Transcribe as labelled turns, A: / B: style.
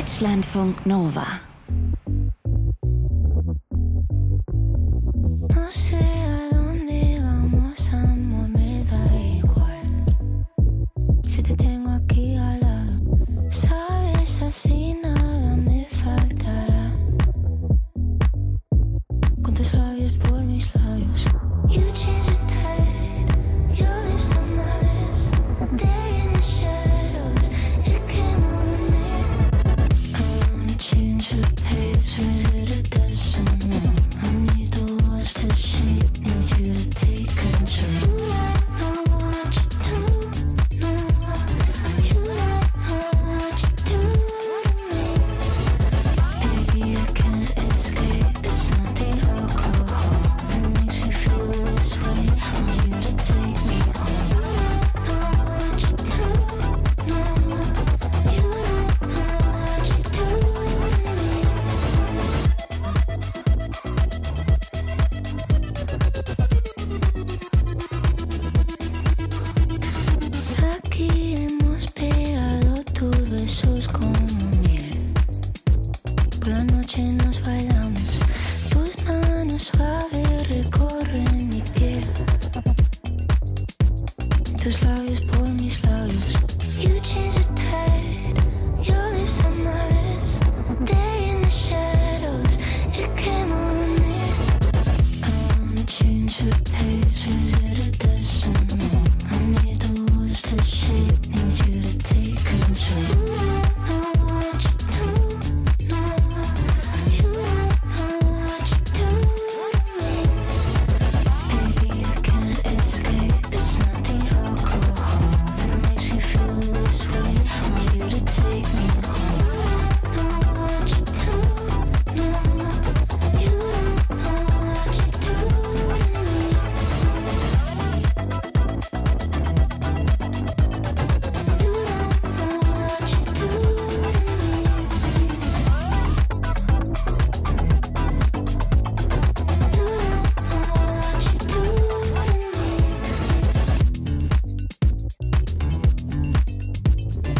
A: Deutschlandfunk Nova.
B: No sé a dónde vamos, amor, me da igual. Si te tengo aquí al lado, sabes, así nada me faltará. Con tus labios por mis labios. You change the tide, your lips on my lips. There in the shadows, it came over me. I wanna change the pace, raise it a decimal. I need the walls to shake, need you to take control. You don't know what you do, no. You don't know what you do to me. Baby, I can't escape, it's not the alcohol that makes me feel this way. I want you to take me home. You don't know what you do, no. You don't know what you do to me. Aquí hemos pegado tus besos como miel. Por la noche nos bailamos, tus manos suaves recorren mi piel. Tus labios por mis labios. You change the tide, your lips on my lips. There in the shadows, it came over me. I wanna change the pace, raise it a decimal. I need the walls to shake, need you to take control.